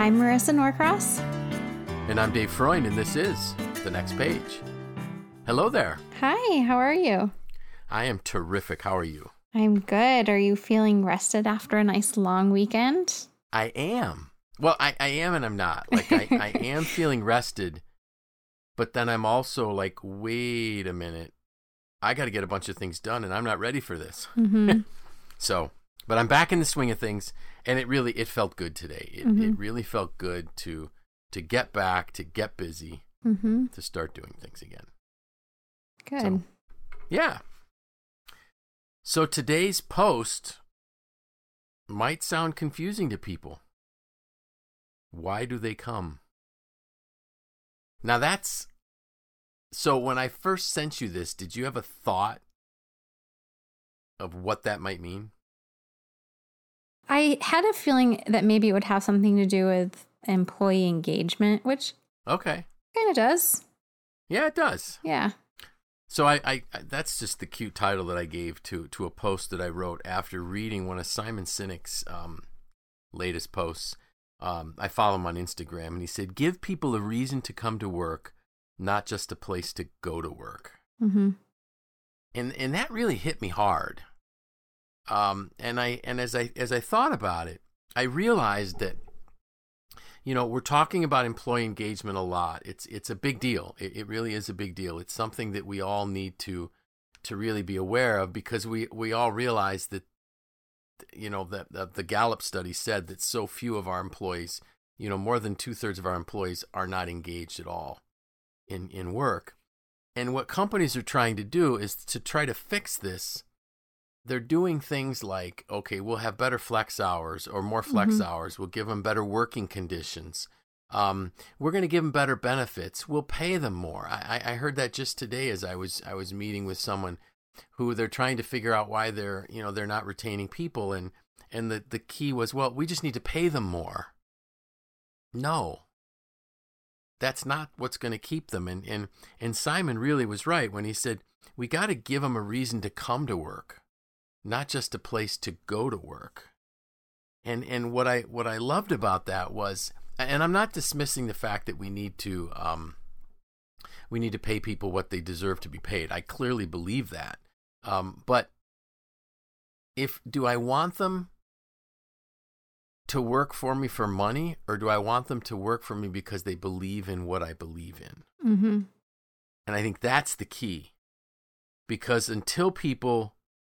I'm Marissa Norcross. And I'm Dave Freund, and this is The Next Page. Hello there. Hi, how are you? I am terrific. How are you? I'm good. Are you feeling rested after a nice long weekend? I am. Well, I am and I'm not. Like, I am feeling rested, but then I'm also like, wait a minute. I got to get a bunch of things done, and I'm not ready for this. Mm-hmm. But I'm back in the swing of things, and it felt good today. It really felt good to get back, to get busy, to start doing things again. Good. So, yeah. So today's post might sound confusing to people. Why do they come? Now so when I first sent you this, did you have a thought of what that might mean? I had a feeling that maybe it would have something to do with employee engagement, which Okay. kind of does. Yeah, it does. Yeah. So I that's just the cute title that I gave to a post that I wrote after reading one of Simon Sinek's latest posts. I follow him on Instagram, and he said, "Give people a reason to come to work, not just a place to go to work." Mm-hmm. And that really hit me hard. And as I thought about it, I realized that, we're talking about employee engagement a lot. It's a big deal. It really is a big deal. It's something that we all need to really be aware of, because we all realize that, that the Gallup study said that so few of our employees, more than 2/3 of our employees are not engaged at all in work. And what companies are trying to do is to try to fix this. They're doing things like, okay, we'll have better flex hours or more flex hours. We'll give them better working conditions. We're going to give them better benefits. We'll pay them more. I heard that just today as I was meeting with someone who they're trying to figure out why they're not retaining people. And the key was, well, we just need to pay them more. No, that's not what's going to keep them. And Simon really was right when he said, we got to give them a reason to come to work, not just a place to go to work. And what I loved about that was, and I'm not dismissing the fact that we need to pay people what they deserve to be paid. I clearly believe that. But do I want them to work for me for money, or do I want them to work for me because they believe in what I believe in? Mm-hmm. And I think that's the key, because until people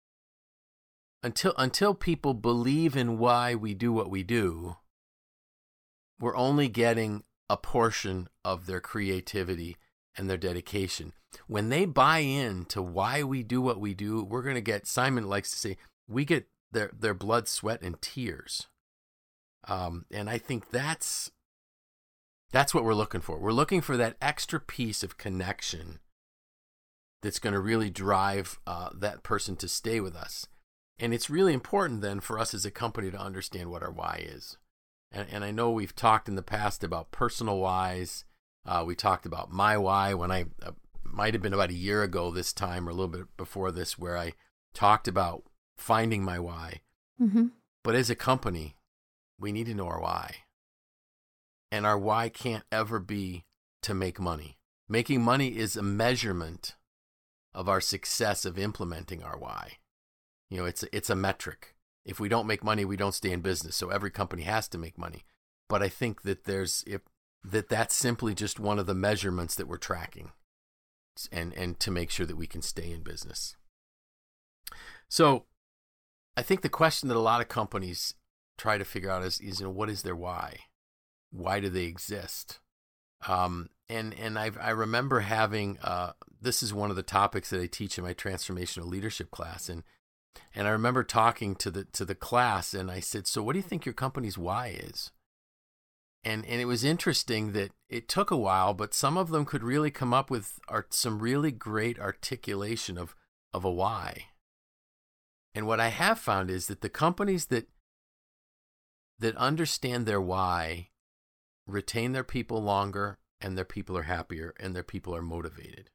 believe in why we do what we do, we're only getting a portion of their creativity and their dedication. When they buy into why we do what we do, we're going to get, Simon likes to say, we get their blood, sweat, and tears. And I think that's what we're looking for. We're looking for that extra piece of connection that's going to really drive that person to stay with us. And it's really important then for us as a company to understand what our why is. And I know we've talked in the past about personal whys. We talked about my why when I might have been about a year ago this time, or a little bit before this, where I talked about finding my why. Mm-hmm. But as a company, we need to know our why. And our why can't ever be to make money. Making money is a measurement of our success of implementing our why. It's a metric. If we don't make money, we don't stay in business. So every company has to make money. But I think that that's simply just one of the measurements that we're tracking, and to make sure that we can stay in business. So I think the question that a lot of companies try to figure out is what is their why? Why do they exist? And I remember having this is one of the topics that I teach in my transformational leadership class, and I remember talking to the class, and I said, so what do you think your company's why is? And it was interesting that it took a while, but some of them could really come up with some really great articulation of a why. And what I have found is that the companies that understand their why retain their people longer, and their people are happier, and their people are motivated.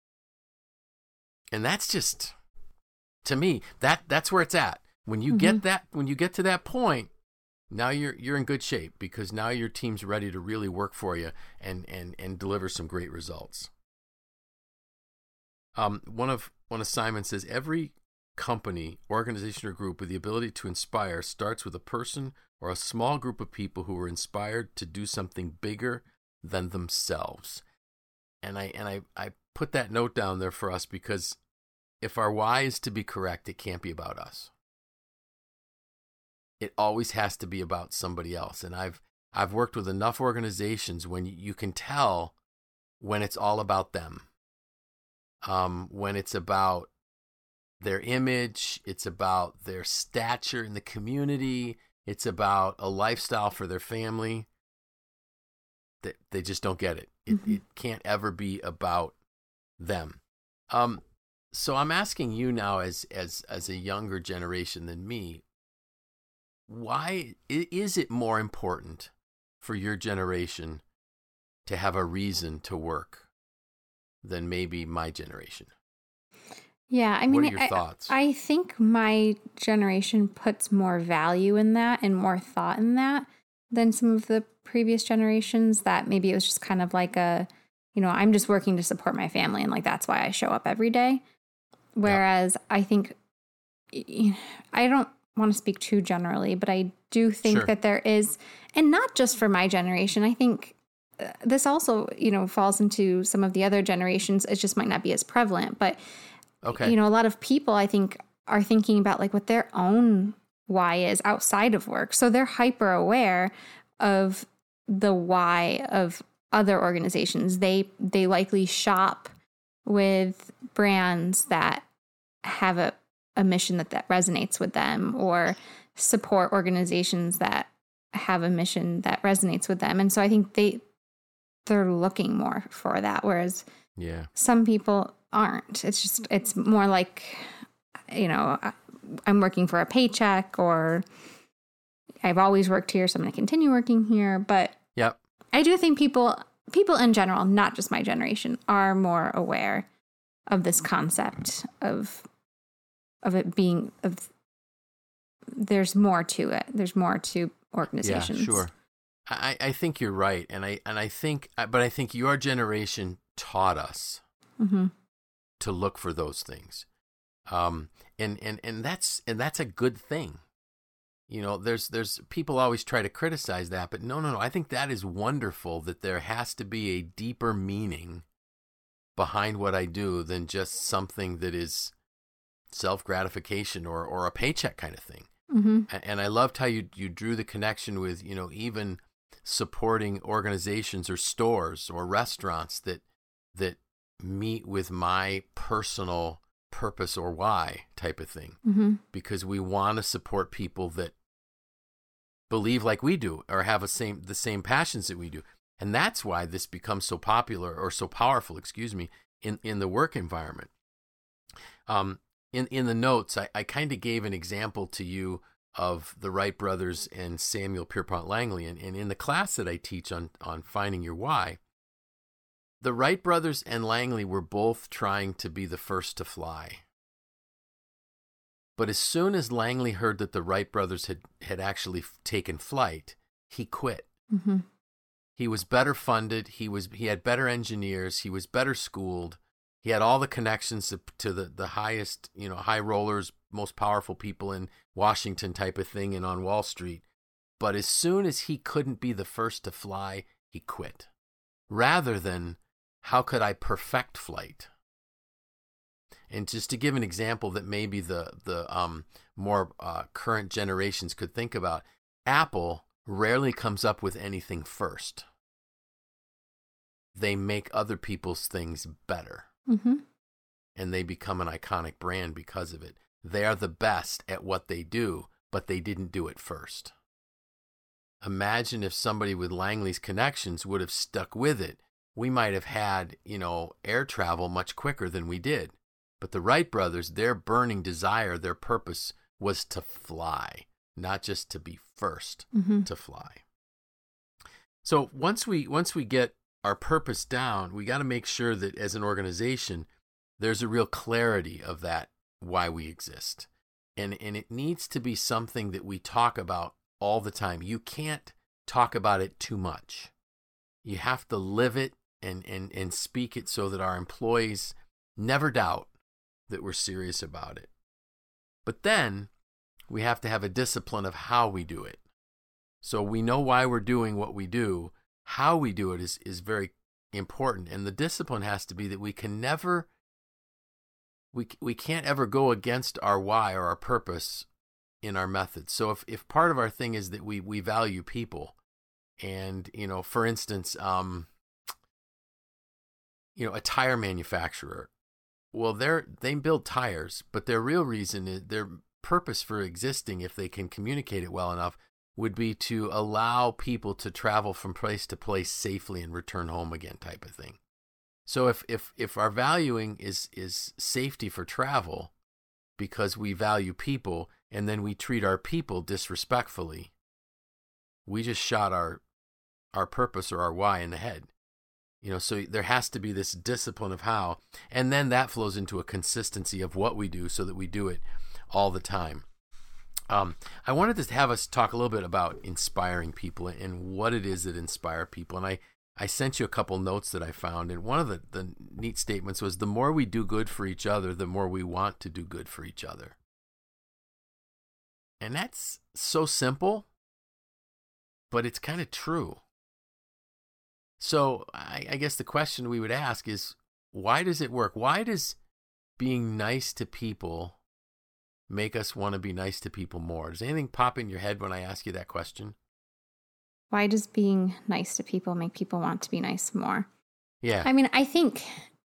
And that's just, to me, that's where it's at. When you get to that point, now you're in good shape, because now your team's ready to really work for you and deliver some great results. One of Simon says, every company, organization, or group with the ability to inspire starts with a person or a small group of people who are inspired to do something bigger than themselves. And I put that note down there for us, because if our why is to be correct, it can't be about us. It always has to be about somebody else. And I've worked with enough organizations when you can tell when it's all about them. When it's about their image, it's about their stature in the community, it's about a lifestyle for their family. They just don't get it. It can't ever be about them. So I'm asking you now, as a younger generation than me, why is it more important for your generation to have a reason to work than maybe my generation? Yeah, I mean, what are your thoughts? I think my generation puts more value in that and more thought in that than some of the previous generations, that maybe it was just kind of like I'm just working to support my family, and like that's why I show up every day. Whereas I think, I don't want to speak too generally, but I do think that there is, and not just for my generation, I think this also, falls into some of the other generations. It just might not be as prevalent, but a lot of people, I think, are thinking about like what their own why is outside of work. So they're hyper aware of the why of other organizations. They likely shop with brands that have a mission that resonates with them, or support organizations that have a mission that resonates with them. And so I think they're looking more for that, whereas some people aren't. It's more like, I'm working for a paycheck, or I've always worked here, so I'm going to continue working here. But I do think people in general, not just my generation, are more aware of this concept of it being there's more to it. There's more to organizations. Yeah, sure. I think you're right, and I think your generation taught us to look for those things, and that's a good thing. There's people always try to criticize that, but no. I think that is wonderful, that there has to be a deeper meaning behind what I do than just something that is self-gratification or a paycheck kind of thing. And I loved how you drew the connection with, even supporting organizations or stores or restaurants that meet with my personal purpose or why type of thing, because we want to support people that believe like we do, or have the same passions that we do. And that's why this becomes so popular, or so powerful, in the work environment. In the notes, I kind of gave an example to you of the Wright brothers and Samuel Pierpont Langley. And in the class that I teach on finding your why, the Wright brothers and Langley were both trying to be the first to fly. But as soon as Langley heard that the Wright brothers had actually taken flight, he quit. He was better funded. He had better engineers. He was better schooled. He had all the connections to the highest, high rollers, most powerful people in Washington type of thing, and on Wall Street. But as soon as he couldn't be the first to fly, he quit. Rather than, how could I perfect flight? And just to give an example that maybe the more current generations could think about, Apple rarely comes up with anything first. They make other people's things better. And they become an iconic brand because of it. They are the best at what they do, but they didn't do it first. Imagine if somebody with Langley's connections would have stuck with it. We might have had, air travel much quicker than we did. But the Wright brothers, their burning desire, their purpose was to fly, not just to be first to fly. So once we get our purpose down, we got to make sure that as an organization, there's a real clarity of that, why we exist. And it needs to be something that we talk about all the time. You can't talk about it too much. You have to live it and speak it so that our employees never doubt that we're serious about it. But then we have to have a discipline of how we do it. So we know why we're doing what we do. How we do it is very important. And the discipline has to be that we can never, we can't ever go against our why or our purpose in our methods. So if part of our thing is that we value people, and, for instance, a tire manufacturer, well, they build tires, but their real reason is, their purpose for existing, if they can communicate it well enough, would be to allow people to travel from place to place safely and return home again, type of thing. So if our valuing is safety for travel because we value people, and then we treat our people disrespectfully, we just shot our purpose or our why in the head. So there has to be this discipline of how, and then that flows into a consistency of what we do so that we do it all the time. I wanted to have us talk a little bit about inspiring people and what it is that inspire people. And I sent you a couple notes that I found, and one of the neat statements was, the more we do good for each other, the more we want to do good for each other. And that's so simple, but it's kind of true. So I guess the question we would ask is, why does it work? Why does being nice to people make us want to be nice to people more? Does anything pop in your head when I ask you that question? Why does being nice to people make people want to be nice more? Yeah. I mean, I think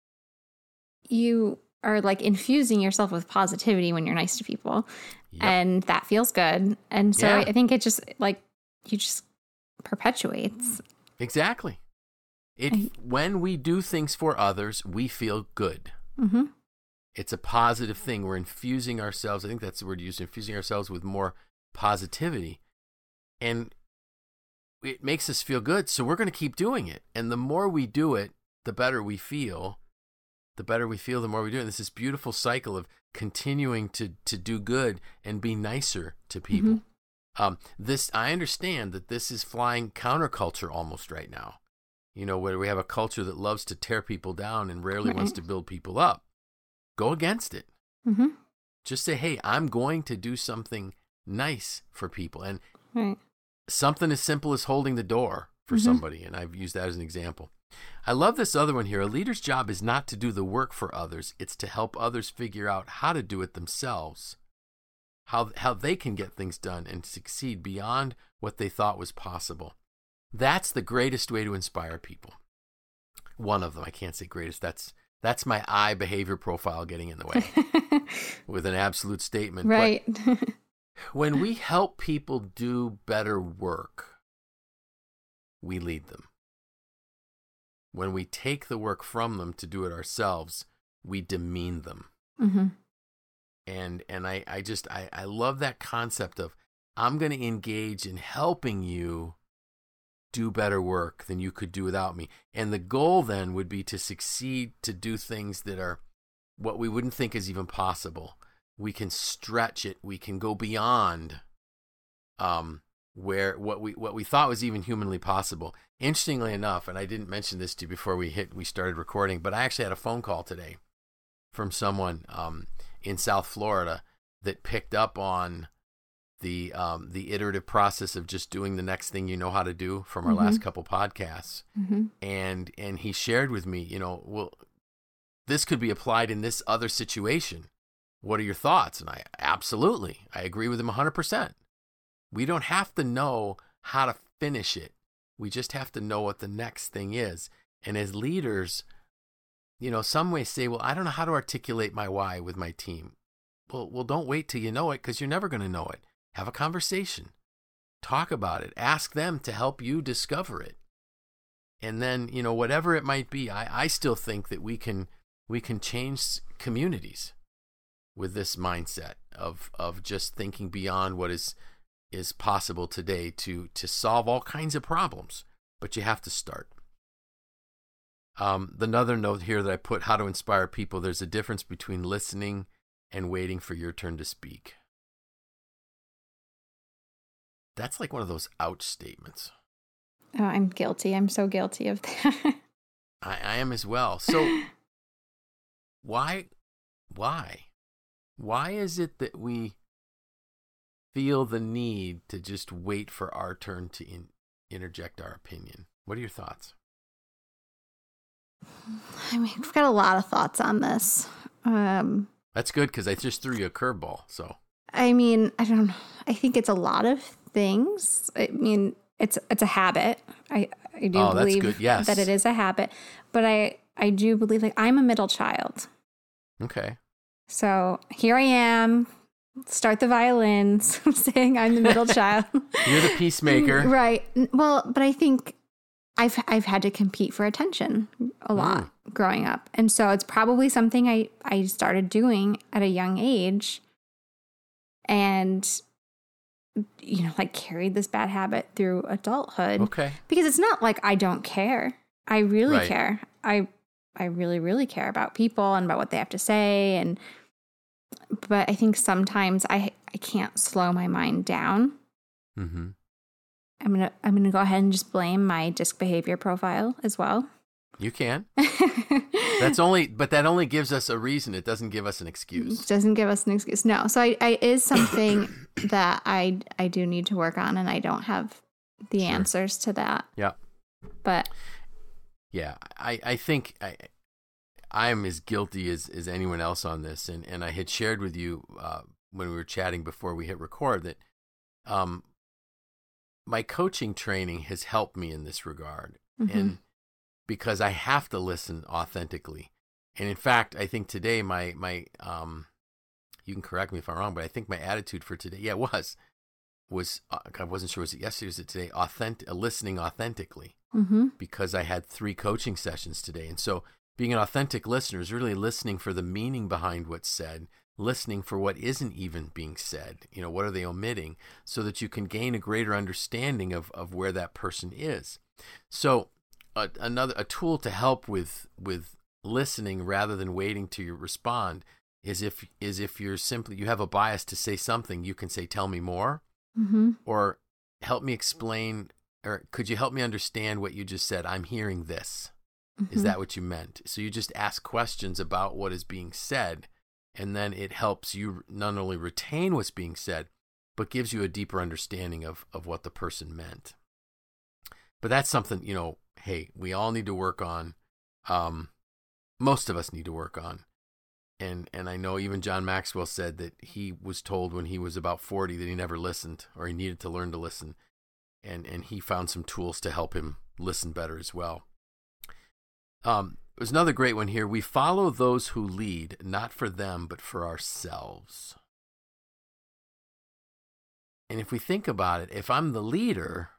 you are like infusing yourself with positivity when you're nice to people. Yep. And that feels good. And so I think it just perpetuates. Exactly. When we do things for others, we feel good. Mm-hmm. It's a positive thing. We're infusing ourselves. I think that's the word used, infusing ourselves with more positivity. And it makes us feel good. So we're going to keep doing it. And the more we do it, the better we feel. The better we feel, the more we do it. And this is beautiful cycle of continuing to do good and be nicer to people. Mm-hmm. I understand that this is flying counterculture almost right now. Where we have a culture that loves to tear people down and rarely wants to build people up. Go against it. Mm-hmm. Just say, hey, I'm going to do something nice for people. And right. Something as simple as holding the door for somebody. And I've used that as an example. I love this other one here. A leader's job is not to do the work for others. It's to help others figure out how to do it themselves, how they can get things done and succeed beyond what they thought was possible. That's the greatest way to inspire people. One of them. I can't say greatest. That's my I behavior profile getting in the way with an absolute statement. Right. But when we help people do better work, we lead them. When we take the work from them to do it ourselves, we demean them. Mm-hmm. And I love that concept of, I'm going to engage in helping you do better work than you could do without me. And the goal then would be to succeed, to do things that are what we wouldn't think is even possible. We can stretch it. We can go beyond where what we thought was even humanly possible. Interestingly enough, and I didn't mention this to you before we started recording, but I actually had a phone call today from someone in South Florida that picked up on the iterative process of just doing the next thing you know how to do from our last couple podcasts. Mm-hmm. And he shared with me, well, this could be applied in this other situation. What are your thoughts? And I agree with him 100%. We don't have to know how to finish it. We just have to know what the next thing is. And as leaders, some may say, well, I don't know how to articulate my why with my team. Well, don't wait till you know it, because you're never going to know it. Have a conversation. Talk about it. Ask them to help you discover it. And then, whatever it might be, I still think that we can change communities with this mindset of just thinking beyond what is possible today to solve all kinds of problems. But you have to start. Another note here that I put, how to inspire people. There's a difference between listening and waiting for your turn to speak. that's like one of those ouch statements. Oh, I'm guilty. I'm so guilty of that. I am as well. So why is it that we feel the need to just wait for our turn to interject our opinion? What are your thoughts? I mean, I've got a lot of thoughts on this. That's good, because I just threw you a curveball. So I mean, I don't know. I think it's a lot of things. I mean, it's a habit. I do believe that's good. Yes. that it is a habit, but I do believe, like, I'm a middle child. Okay. So here I am, start the violins, saying I'm the middle child. You're the peacemaker. Right. Well, but I think I've had to compete for attention a lot growing up. And so it's probably something I started doing at a young age, and, you know, like, carried this bad habit through adulthood. Okay. Because it's not like I don't care. I really Right. care. I really, really care about people and about what they have to say. But I think sometimes I can't slow my mind down. Mm-hmm. I'm gonna go ahead and just blame my DISC behavior profile as well. You can. But that only gives us a reason. It doesn't give us an excuse. It doesn't give us an excuse. No. So I is something that I do need to work on, and I don't have the answers to that. Yeah. But yeah, I think I'm as guilty as anyone else on this. And I had shared with you when we were chatting before we hit record that my coaching training has helped me in this regard. mm-hmm. And because I have to listen authentically. And in fact, I think today my you can correct me if I'm wrong, but I think my attitude for today, was I wasn't sure, was it yesterday or was it today, listening authentically. Mm-hmm. Because I had 3 coaching sessions today. And so being an authentic listener is really listening for the meaning behind what's said, listening for what isn't even being said. You know, what are they omitting, so that you can gain a greater understanding of where that person is. So a tool to help with listening rather than waiting to respond is if you're simply, you have a bias to say something, you can say, tell me more, Mm-hmm. or help me explain, or could you help me understand what you just said? I'm hearing this. Mm-hmm. Is that what you meant? So you just ask questions about what is being said, and then it helps you not only retain what's being said, but gives you a deeper understanding of what the person meant. But that's something, you know, hey, we all need to work on. Most of us need to work on. And I know even John Maxwell said that he was told when he was about 40 that he never listened, or he needed to learn to listen. And he found some tools to help him listen better as well. There's another great one here. We follow those who lead, not for them, but for ourselves. And if we think about it, if I'm the leader,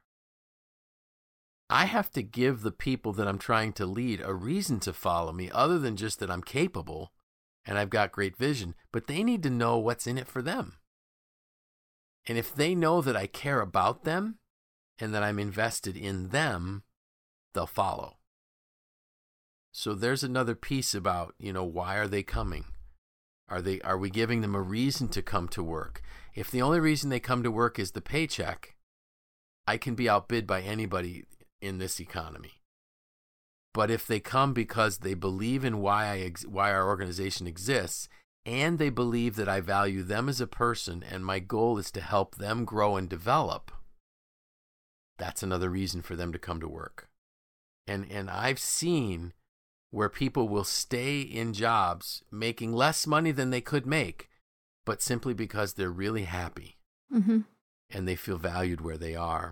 I have to give the people that I'm trying to lead a reason to follow me, other than just that I'm capable and I've got great vision, but they need to know what's in it for them. And if they know that I care about them and that I'm invested in them, they'll follow. So there's another piece about, you know, why are they coming? Are we giving them a reason to come to work? If the only reason they come to work is the paycheck, I can be outbid by anybody in this economy. But if they come because they believe in why our organization exists, and they believe that I value them as a person and my goal is to help them grow and develop, that's another reason for them to come to work. And I've seen where people will stay in jobs making less money than they could make, but simply because they're really happy. Mm-hmm. And they feel valued where they are.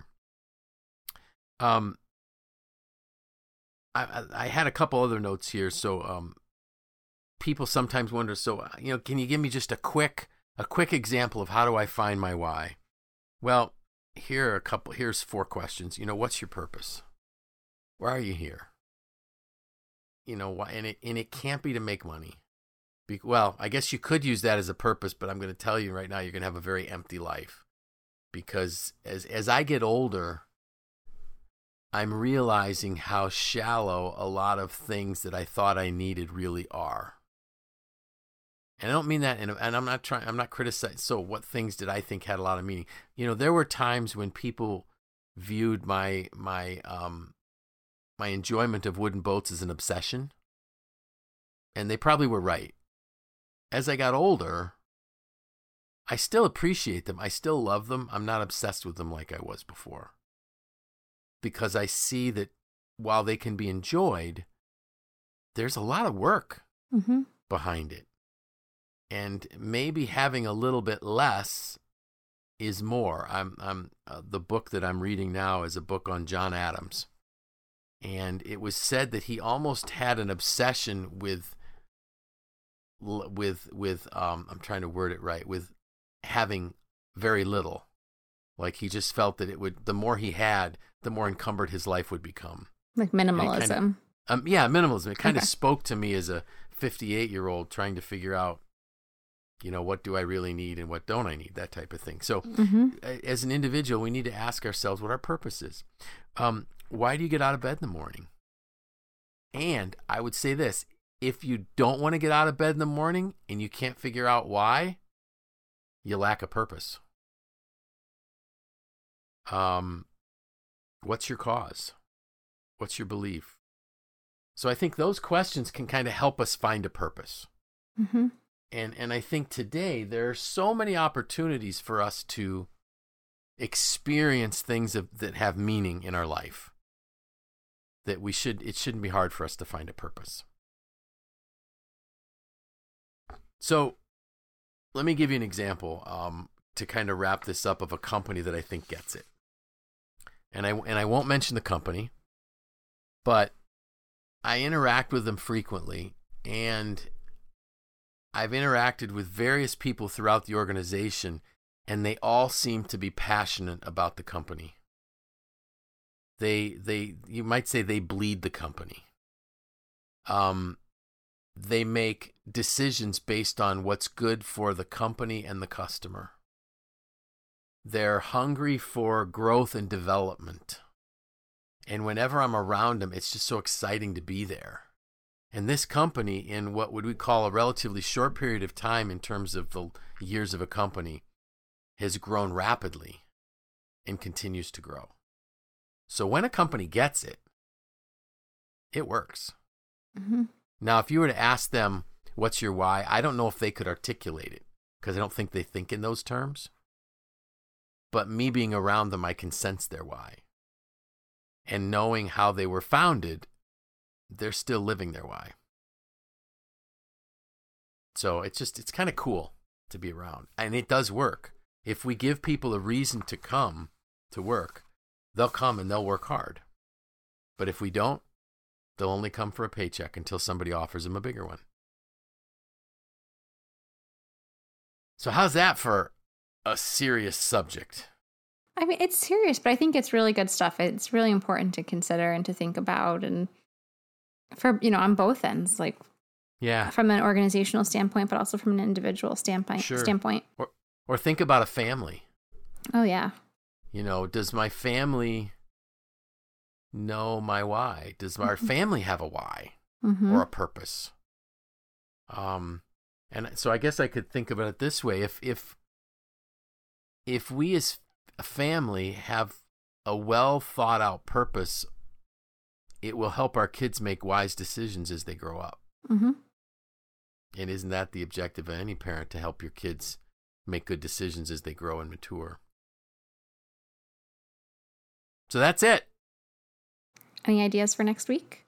I had a couple other notes here. So people sometimes wonder, so, you know, can you give me just a quick example of how do I find my why? Well, here's 4 questions. You know, what's your purpose? Why are you here? You know, why? And it can't be to make money. Well, I guess you could use that as a purpose, but I'm going to tell you right now, you're going to have a very empty life. Because as I get older, I'm realizing how shallow a lot of things that I thought I needed really are. And I don't mean that, and I'm not criticizing. So what things did I think had a lot of meaning? There were times when people viewed my enjoyment of wooden boats as an obsession, and they probably were right. As I got older, I still appreciate them. I still love them. I'm not obsessed with them like I was before, because I see that while they can be enjoyed, there's a lot of work behind it. And maybe having a little bit less is more. The book that I'm reading now is a book on John Adams. And it was said that he almost had an obsession with I'm trying to word it right, with having very little. Like he just felt that the more he had, the more encumbered his life would become. Like minimalism. Minimalism. It kind of spoke to me as a 58-year-old trying to figure out, what do I really need and what don't I need, that type of thing. So as an individual, we need to ask ourselves what our purpose is. Why do you get out of bed in the morning? And I would say this, if you don't want to get out of bed in the morning and you can't figure out why, you lack a purpose. What's your cause? What's your belief? So I think those questions can kind of help us find a purpose. And I think today there are so many opportunities for us to experience things that have meaning in our life that it shouldn't be hard for us to find a purpose. So let me give you an example to kind of wrap this up of a company that I think gets it. And I won't mention the company, but I interact with them frequently, and I've interacted with various people throughout the organization, and they all seem to be passionate about the company. You might say they bleed the company. They make decisions based on what's good for the company and the customer. They're hungry for growth and development. And whenever I'm around them, it's just so exciting to be there. And this company, in what would we call a relatively short period of time in terms of the years of a company, has grown rapidly and continues to grow. So when a company gets it, it works. Now, if you were to ask them, what's your why? I don't know if they could articulate it because I don't think they think in those terms. But me being around them, I can sense their why. And knowing how they were founded, they're still living their why. So it's kind of cool to be around. And it does work. If we give people a reason to come to work, they'll come and they'll work hard. But if we don't, they'll only come for a paycheck until somebody offers them a bigger one. So how's that for a serious subject? I mean, it's serious, but I think it's really good stuff. It's really important to consider and to think about, and for, on both ends, like from an organizational standpoint, but also from an individual standpoint. Or think about a family. Oh yeah. Does my family know my why? Does our family have a why or a purpose? And so I guess I could think about it this way. If we as a family have a well thought out purpose, it will help our kids make wise decisions as they grow up. And isn't that the objective of any parent, to help your kids make good decisions as they grow and mature? So that's it. Any ideas for next week?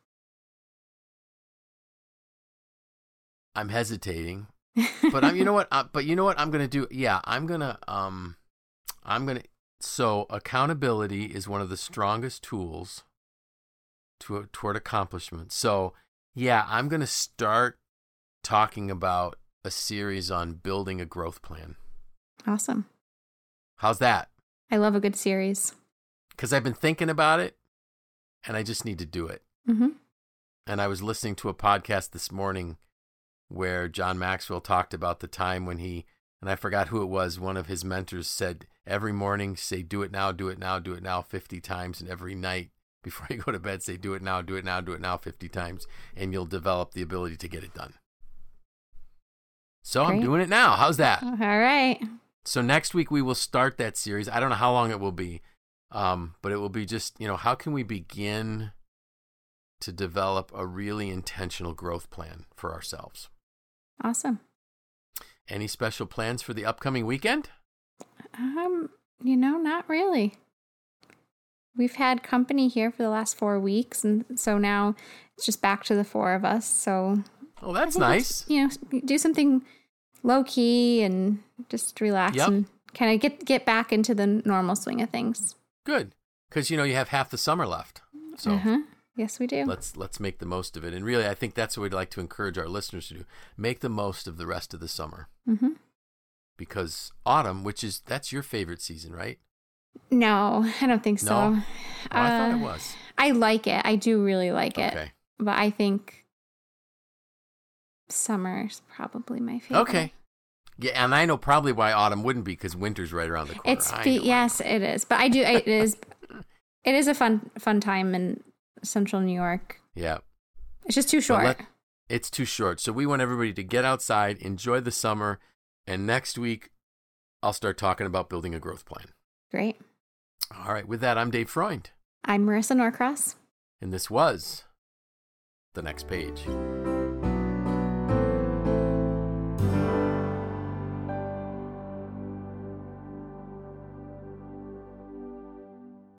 I'm hesitating, but you know what? I'm going to do? Yeah, I'm going to. So accountability is one of the strongest tools toward accomplishment. So yeah, I'm going to start talking about a series on building a growth plan. Awesome. How's that? I love a good series. Because I've been thinking about it, and I just need to do it. And I was listening to a podcast this morning where John Maxwell talked about the time when and I forgot who it was, one of his mentors said, every morning say, do it now, do it now, do it now 50 times. And every night before you go to bed, say, do it now, do it now, do it now 50 times. And you'll develop the ability to get it done. So Great. I'm doing it now. How's that? All right. So next week we will start that series. I don't know how long it will be, but it will be just, how can we begin to develop a really intentional growth plan for ourselves? Awesome. Any special plans for the upcoming weekend? Not really. We've had company here for the last 4 weeks, and so now it's just back to the 4 of us. So, oh, that's nice. Do something low key and just relax and kind of get back into the normal swing of things. Good, because you have half the summer left. So yes, we do. Let's make the most of it. And really, I think that's what we'd like to encourage our listeners to do: make the most of the rest of the summer. Mm-hmm. Because autumn, that's your favorite season, right? No, I don't think so. No? I thought it was. I like it. I do really like it. Okay. But I think summer is probably my favorite. Okay. Yeah, and I know probably why autumn wouldn't be, because winter's right around the corner. Yes, it is. But it is a fun time in central New York. Yeah. It's just too short. It's too short. So we want everybody to get outside, enjoy the summer, and next week I'll start talking about building a growth plan. Great. All right. With that, I'm Dave Freund. I'm Marissa Norcross. And this was The Next Page.